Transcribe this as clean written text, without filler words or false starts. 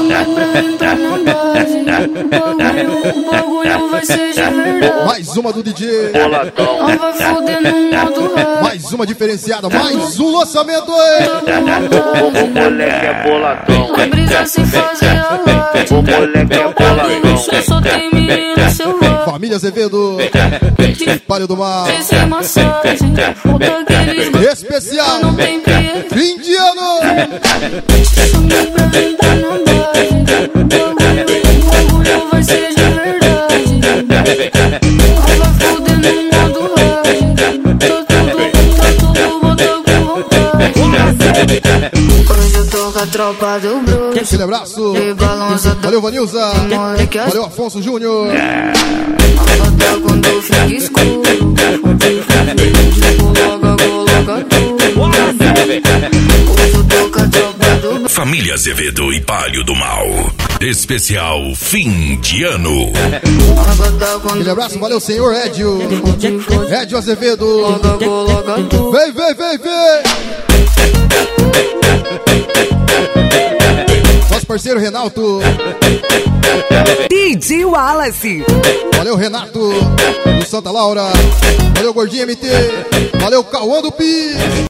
O bagulho vai ser de verdade. Mais uma do DJ. Boladão. Vai foder no modo rap. Mais uma diferenciada. Mais um lançamento aí. O moleque é boladão. Vai brisar sem fazer a live. O moleque é boladão. Só tem menina selvagem. Família Azevedo. Palio do Mal. Sem massagem. O daqueles Especial. não tem piedade. Fim de ano. Chamei pra vir pra mandagem. O bagulho vai ser de verdade. Vai foder no modo rap. Tá tudo botando com vontade. Hoje eu tô com a tropa do bruxo. Aquele abraço. De balança. Valeu, Vanilza. Moleque, Valeu, Afonso Júnior. até quando fica escuro. Coloca tudo. Hoje eu tô com a tropa do bruxo. Família Azevedo e Palio do Mal. Especial fim de ano. Aquele abraço, valeu, senhor Edio. Edio Azevedo. Coloca tudo. Vem, vem, vem, vem. Nosso parceiro Renato. DJ Wallace. Valeu, Renato. Do Santa Laura. Valeu, Gordinho MT. Valeu, Cauã do Pi.